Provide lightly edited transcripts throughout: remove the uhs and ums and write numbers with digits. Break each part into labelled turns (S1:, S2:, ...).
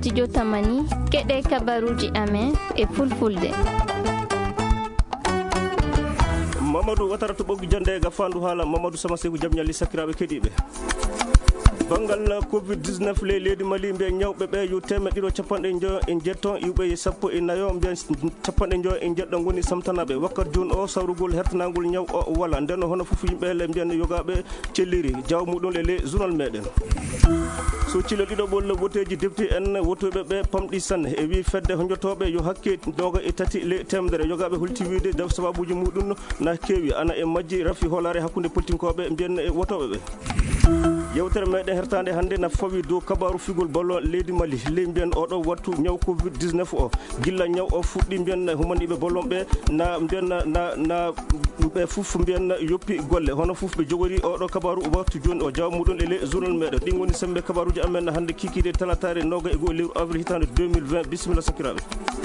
S1: studio Tamani keɗe kabaruji amen e fulfulde.
S2: Mamadou watara to ɓoggi jande ga fandu haala Mamadou Sama Sekou jam ñalli sakiraɓe keɗiɓe. Bangal Covid-19 leydi Mali mbiya ñawɓe ɓe yo temeɗɗiɗo capanɗe joo en jetton iwɓe sappo e nayo mbiya capanɗe joo en jeɗɗo goni samtanaɓe wakkati joni o sawrugol hertanagol ñaw o wala nden hono foof yimɓe le mbiyan yogaɓe celliri jaw muɗum le journal meɗen so cilo ɗiɗo ɓol woteji defti en wotoɓe ɓe pamɗi sanne e wi fedde ho jottoɓe yo hakke noga e tati le temedere yogaɓe holti wiide daw sababuji muɗum na kewi ana e majji rafi holare hakkude politinkoɓe mbiyan e wotoɓe ɓe yewtere meɗen hertande hannde na fawi dow kabaru figol bollo leydi Mali ley mbiyan oɗo wattu ñaw Covid-19 o gilla ñaw o fuɗɗi mbiyan humaniɓe bollon ɓe na mbiyan na ɓe fof mbiyan yoppi golle hono fof ɓe jogori oɗo kabaru wattu joni o jawa muɗum ele journal meɗen ɗin woni sembe kabaruji amen hannde kikide talatare noga e goho lewru avril hitande 2020 bisimilla sakiraɓe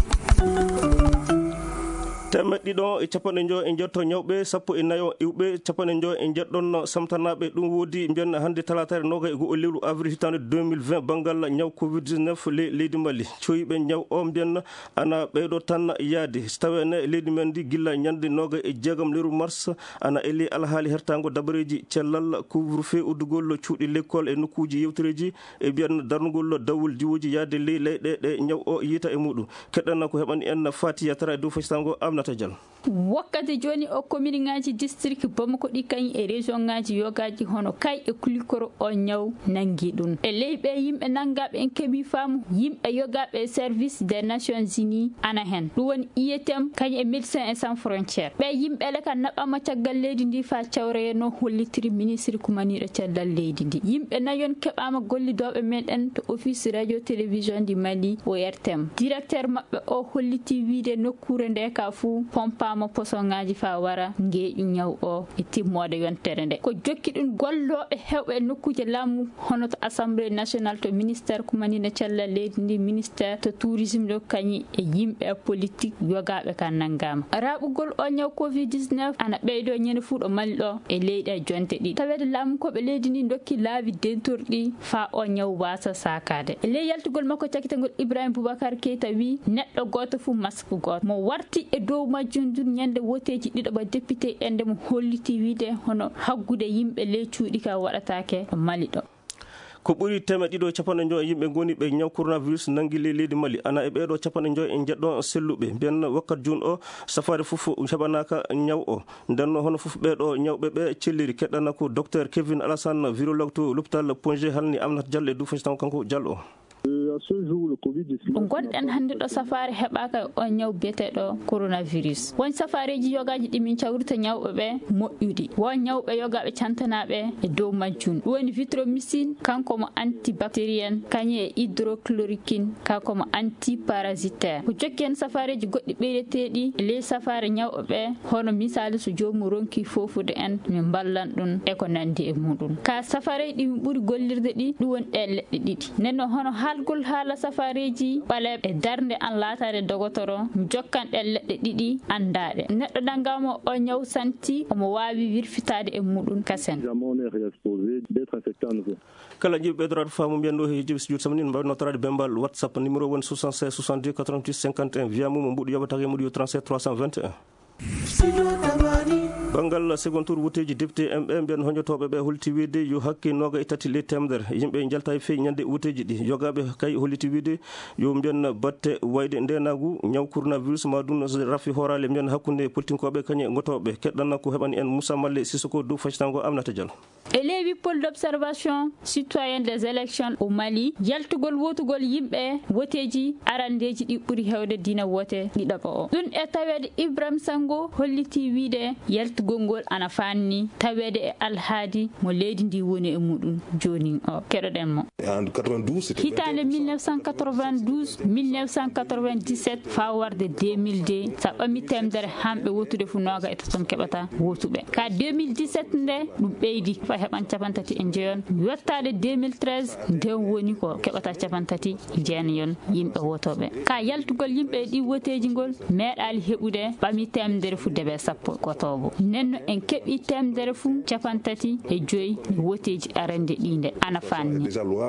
S2: temeɗɗiɗo e capanɗe joo en jetto ñawɓe sappo e nayo iwɓe capanɗe joo en jeɗɗon samtanaɓe ɗum woodi mbiyan hannde talatare noga e goho lewru avril hitande 2020 banggal ñaw Covid-19 leydi Mali coyiɓe ñaw o mbiyan ana ɓeyɗo tan yaade tawene leydi men ndi gilla ñande noga e jeegam lewru mars ana eli alhaali hertago dabareji cellal couvre-feu uddugol cuuɗi l'école e nokkuji yewtereji e mbiyan darnugol dawol diwoji yaade ley leyɗe ɗe ñaw o yiita e muɗum keɗɗanna ko heɓani en Fati Yatara e dow facitango Amnata Diallo.
S3: Wakkati joni o commune ngaji district Bamako ɗi kañ e région ngaji yogaji hono kay e kulikoro o ñaw nangi ɗum e leyɓe yimɓe nangaɓe en keeɓi faamu yimɓe yogaɓe service des Nations Unies ana hen ɗum woni IETM kañ e Médecins sans frontières ɓe yimɓe le ka naɓama caggal leydi ndi fa cawreye no hollitiri ministre kumaniɗo cellal leydi ndi yimɓe nayon keɓama gollidoɓe meɗen to office radio télévision du Mali ORTM directeur mabɓe o holliti wiide nokkure nde ka fou pompama posongaji fa wara ngeeƴu ñaw o e timmode yontere nde ko jokki ɗum golloɓe hewɓe nokkuje laamu hono to assemblée nationale to ministère kumanina cellal leydi ndi ministère to tourisme ɗo kañi e yimɓe politique yogaɓe ka nanggama raɓugol o ñaw Covid-19 ana ɓeydo ñande fuuɗo Mali ɗo e leyɗe jonte ɗiɗi tawede laamu koɓe leydi ndi dokki laabi dentorɗi fa o ñaw wasa sakade e ley yaltugol makko cakkitagol Ibrahima Boubacar Keita wi neɗɗo goto fuu masque goto mo warti e dow majjum dun ñande woteji ɗiɗo député ende mo holliti wiide hono haggude yimɓe ley cuuɗi ka waɗatake ɗo Mali ɗo
S2: ko ɓuri temeɗɗiɗo capanɗe joo yimɓe goni ɓe ñaw coronavirus nangi leydi Mali ana e ɓeɗo capanɗe joo en jeɗɗo selluɓe mbiyan wakkat joni o safari foof heɓanaka ñaw o nden hono foof ɓeɗo ñawɓe ɓe celliri keɗɗana ko docteur Kevin Alassane virologue to l'hôpital Pongé halni Amnata Diallo e du facitan kanko Diallo o
S3: gonɗen hannde ɗo safari heɓaka o ñaw biyeteɗo coronavirus won safariji yogaji ɗi min cawrita ñawɓe ɓe moƴƴuɗi won ñawɓe yogaɓe cantanaɓe e dow majjum ɗum woni vitromycine kanko mo antibactérien kañum e hydrochloroquine kanko mo antiparasitaire ko jokki hen safariji goɗɗi ɓeyreteɗi e ley safari ñawɓe ɓe hono misali so jomum ronki fofude en min ballan ɗum e ko nandi e muɗum ka safareji ɗi min ɓuuri gollirde ɗi ɗum woni ɗe leɗɗe ɗiɗi nenno hono halgol haala safariji ɓale e darde an laatade dogotoro jokkan ɗe leɗɗe ɗiɗi andaɗe neɗɗo nanggama o ñaw santi omo wawi wirfitade e muɗum kasen
S2: kala jiɓe ɓeydorade faamu mbiyan ɗo hejiɓe studio samani mbawi notorade bembal WhatsApp numéro woni 76 62 88 51 wiya mum mo mbuɗo yoɓatake muɗo yo 37 321 bangal second tour wuteji député MB mbiyan hoñotoɓe ɓe holliti wiide yo hakke noga e tati ley temedere yimɓe jalta e fewi ñande wuteji ɗi yogaɓe kay holliti wiide yo mbiyan batte wayde ndenagu ñaw coronavirus ma ɗum rafi horale mbiyan hakkude politinkoɓe kañe gotoɓe keɗɗanna ko heɓani en Moussa Malle Sissoko dow facitango Amnata Diallo
S3: e ley pôle d'observation citoyenne des élections au Mali yaltugol wotugol yimɓe woteji arandeji ɗi ɓuuri hewde dina wote ɗiɗaɓa o ɗum e tawede Ibrahima Sango holliti wiide yaltugol ngol ana fanni tawede e alhaadi mo leydi ndi woni e muɗum joni o keɗoɗen mo hitande 1992 1997 fa warde 2002 sa ɓammi temedere hamɓe wotude fu noga e toton keɓata wotuɓe ka 2017 nde ɗum ɓeydi fa heɓan capantati e jeeyon yettade 2013 nden woni ko keɓata capantati jeenayon yimɓe wotoɓe ka yaltugol yimɓe ɗi woteji ngol meeɗali heɓude ɓami temedere fu deeɓe sappo gotobo nenno en keɓi temdere fu capantati e joyi woteji arande ɗinde ana fanni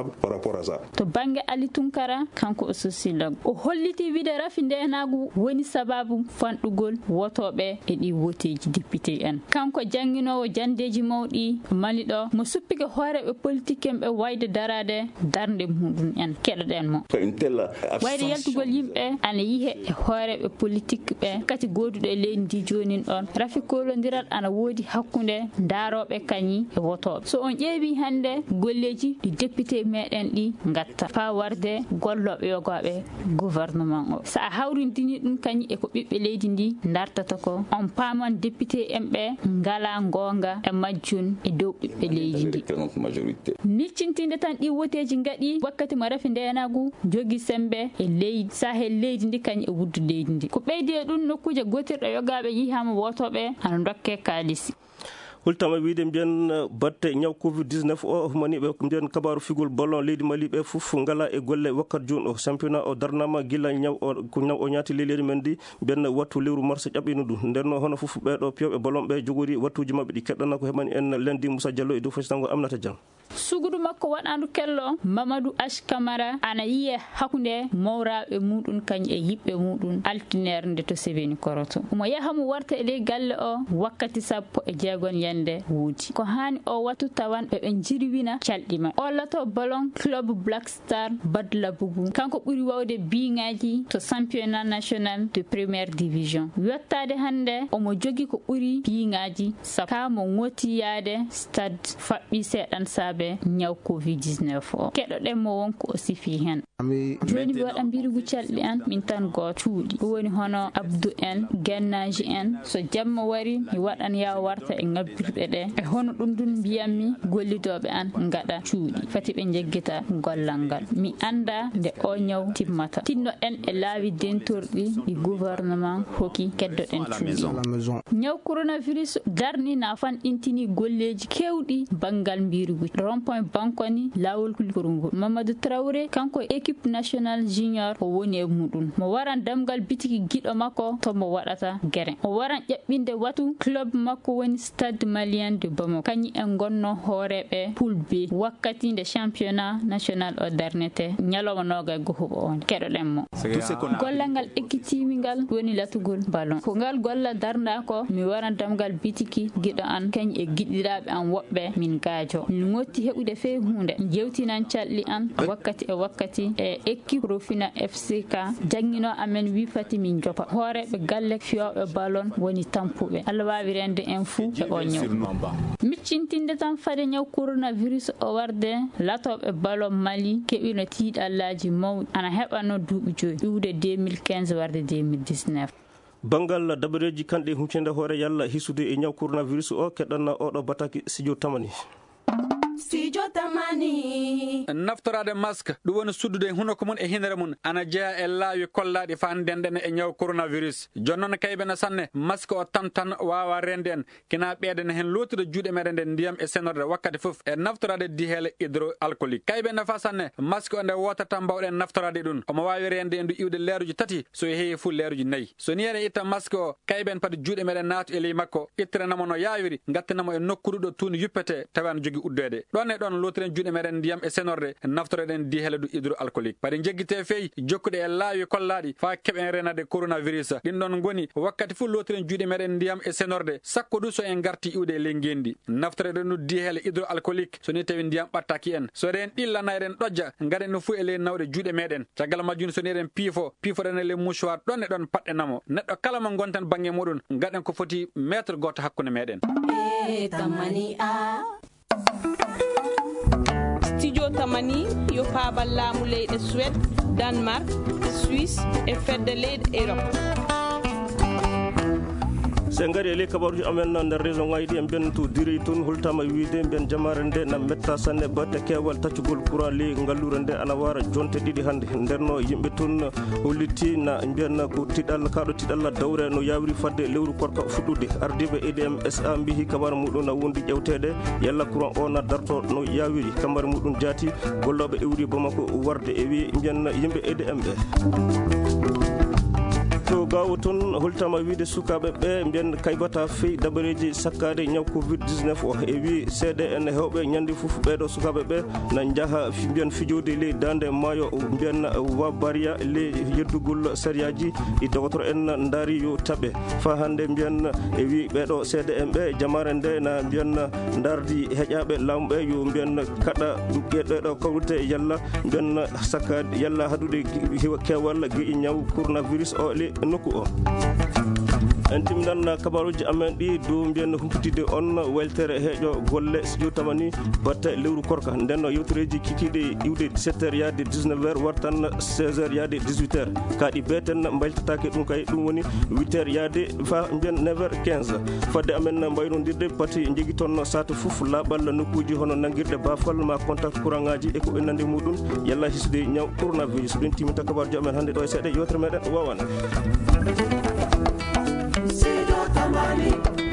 S3: to bange Ali Tunkara kanko o sociologue o holliti wide rafi ndenagu woni sababu fanɗugol wotoɓe e ɗi woteji député en kanko janginowo jandeji mawɗi maliɗo mo suppike hooreɓe politique en ɓe wayde darade darnde muɗum en keɗoɗen mo wayde yaltugol yimɓe ana yihe e hooreɓe politique ɓe kati goduɗo e leydi ndi jonin ɗon rafi kolodiral ana woodi hakkunde daroɓe kañi e wotoɓe so on ƴeewi hande golleji ɗi député meɗen ɗi gatta fa warde golloɓe yogoɓe gouvernement o sa hawrindini ɗum kañi e ko ɓiɓɓe leydi ndi dartata ko on paaman député en ɓe ngala gonga e majjun e dow ɓiɓɓe leydi ndi niccintinde tan ɗi woteji gaɗi wakkati mo rafi ndenagu jogi sembe e leydi sahel leydi ndi kañi e wuddu leydi ndi ko ɓeydi e ɗum nokkuje gotirɗo yogaɓe yihama wotoɓe ana dokke kalisi
S2: hultama wiide mbiyen batte ñaw covid-19 o maniɓe mbiyen kabaru figol ballon leydi Mali ɓe fof ngala e golle wakkat joni o championnat o darnama gila ñaw ko ñaw o ñaati leydi men ndi mbiyen wattu lewru mars ƴaɓɓino ɗum ndenno hono fof ɓeɗo piyowɓe ballon ɓe jogori wattuji mabɓe ɗi keɗɗana ko heɓani en lendi Moussa Diallo e dow fasitango Aminata Diang
S3: sugudu makko waɗandu kello Mamadou H Camara ana yiye hakkunde mawraɓe muɗum kañ e yiɓɓe muɗum altinere nde to sebeni koroto omo yaha mo warta e ley galle o wakkati 16 yende wuudi ko hani o wattu tawan ɓe jirwina calɗima o lato ballon club Black Star Badla Bougou kanko ɓuri wawde biŋaji to championnat national de première division wettade hande omo jogi ko ɓuri biŋaji ka mo ngoti yaade stade faɓɓi seeɗan saabe ñaw covid-19 o keɗoɗen mo wonko o sifi hen joni mi waɗa mbirigu calɗi an min tan go cuuɗi woni hono Abdou en gennaji en so jamma wari mi waɗan ya warta e ngabbirɗe ɗe e hono ɗum dun mbiyammi gollidoɓe an ngaɗa cuuɗi fati ɓe jeggita gollal ngal mi anda nde o ñaw timmata tinno en e laawi dentorɗi ɗi gouvernement hokki keddoɗen cuuɗi ñaw coronavirus darni na fan intini golleji kewɗi bangal mbirigu rond-point bankoni lawol kulkorngol Mamadou Traoré kanko équipe nationale junior o woni e muɗum mo waran damgal bitiki giɗo makko to mo waɗata guerin o waran ƴaɓɓinde watu club makko woni stade malien de Bamako kañi en gonno hooreɓe poule B wakkati nde championnat national o darnete ñalawma noga gohuɓo on keɗoɗen mo gollal ngal ekkitimi ngal woni latugol ballon ko ngal golla darnda ko mi waran damgal bitiki giɗo an kañ e giɗɗiraɓe an woɓɓe min gaajo min ngotti heɓude fe hunde jewtinan calɗi an wakkati e wakkati e équipe Rofina FCK jangino amen wi fati min jopa hooreɓe galle fiyoɓe ballon woni tampuɓe Allah wawi rende en fou e o ñaw miccintinde tan fade ñaw coronavirus o warde latoɓe ballon Mali keɓino tiiɗallaji mawɗi ana heɓano duuɓi joyi iwde 2015 warde 2019
S2: bangal dabareji kanɗe huccende hoore yalla hisude e ñaw coronavirus o keɗɗanna oɗo bataki Sidio Tamani
S4: Studio Tamani
S5: naftorade masque ɗum woni suddude hunoko mum e hindere mum ana jeeya e laawi kollaɗi fa ndenden e ñaw coronavirus jonnon kaybene sanne masque o tan wawa rende en kina ɓeydene hen lottude juuɗe meɗen nde ndiyam e senorde wakkati foof e naftorade dihele hydroalcoolique kaybene fa sanne masque o nde wotata mbawɗen naftorade ɗum omo wawi rende en du iwde leeruji tati so heewi fu leeruji nayyi so ni ene itta masque o kayben pade juuɗe meɗen naatu e ley makko ittiranamo no yawiri gattinamo e nokku ɗo tuuni yuppete tawi jogui uddede ɗon e ɗon lotiren juuɗe meɗen ndiyam e senorde naftoroɗen dihele du hydroalcoolique pade jeggite feyi jokkuɗe e laawi kollaɗi fa keɓen renade coronavirus ɗin ɗon goni wakkati fu lotiren juuɗe meɗen ndiyam e senorde sakko du so en garti iwde e ley ngendi naftoroɗen du dihele hydroalcoolique so ni tawi ndiyam ɓattaki en so eɗen ɗillana eɗen ɗojja gaɗen no fu e ley nawɗe juuɗe meɗen caggal majjum so ni eɗen piifoɗen e ley mouchoir ɗon e ɗon paɗɗenamo neɗɗo kala mo gonten banggue muɗum gaɗen ko foti métre goto hakkude meɗen
S4: Studio Tamani yo paabal laamu leyɗe Suède, Danemark, Suisse e fedde leyɗe Europe.
S2: sen gari ele kabaruji amen nder région ngaji ɗi en mbiyen to diri toon hultama wiide mbiyen jamare nde na metta sanne batte kewal taccugol courant ley ngallure nde ana wara jonte ɗiɗi hannde nderno yimɓe toon holliti na mbiyen ko tiɗalla kaɗo tiɗalla dawre no yawiri fadde lewru korka fuɗɗude ardiɓe EDM SA mbihi kabaru muɗum na wondi ƴewtede yalla courant o na darto no yawiri kabaru muɗum jaati golloɓe iwri Bamako warde e wi mbiyen yimɓe EDM ɓe to gawo toon holtama wiide sukaɓe ɓe mbiyen kaybata feyi dabareji sakkade ñaw covid 19 o e wi cdn hewɓe ñande foof ɓeɗo sukaɓe ɓe na jaaha mbiyen fijode ley dande maayo mbiyen wa baria ley yeddugol sériyaji ɗi dogotoro en daari yo taaɓe fa hande mbiyen e wi ɓeɗo cdn ɓe jamare nde na mbiyen dardi heƴaɓe laamu ɓe yo mbiyen kaɗa ƴeɗɗeɗo kawrute yalla mbiyen sakkade yalla haɗude kewal gueƴi ñaw coronavirus o le nokku o. en timminan kabaruji amen ɗi dow mbiyen humpitide on weltere heeƴo golle studio tamani batta lewru korka nden yewtereji kikiɗe iwde 17 heures yaade 19 heures wartan 16 heures yaade 18 heures kaaɗi beten mbaylitatake ɗum kay ɗum woni 8 heures yaade fa mbiyen 9 heures 15 fadde amen mbaynodirde pati jegui toon sata foof laaɓal nokkuji hono nanguirɗe bafal ma contact courant ngaji e ko ɓennande muɗum yalla hisude ñaw coronavirus ɗum timminta kabaruji amen hannde ɗo e seeɗa yewtere meɗen wawane. Studio Tamani.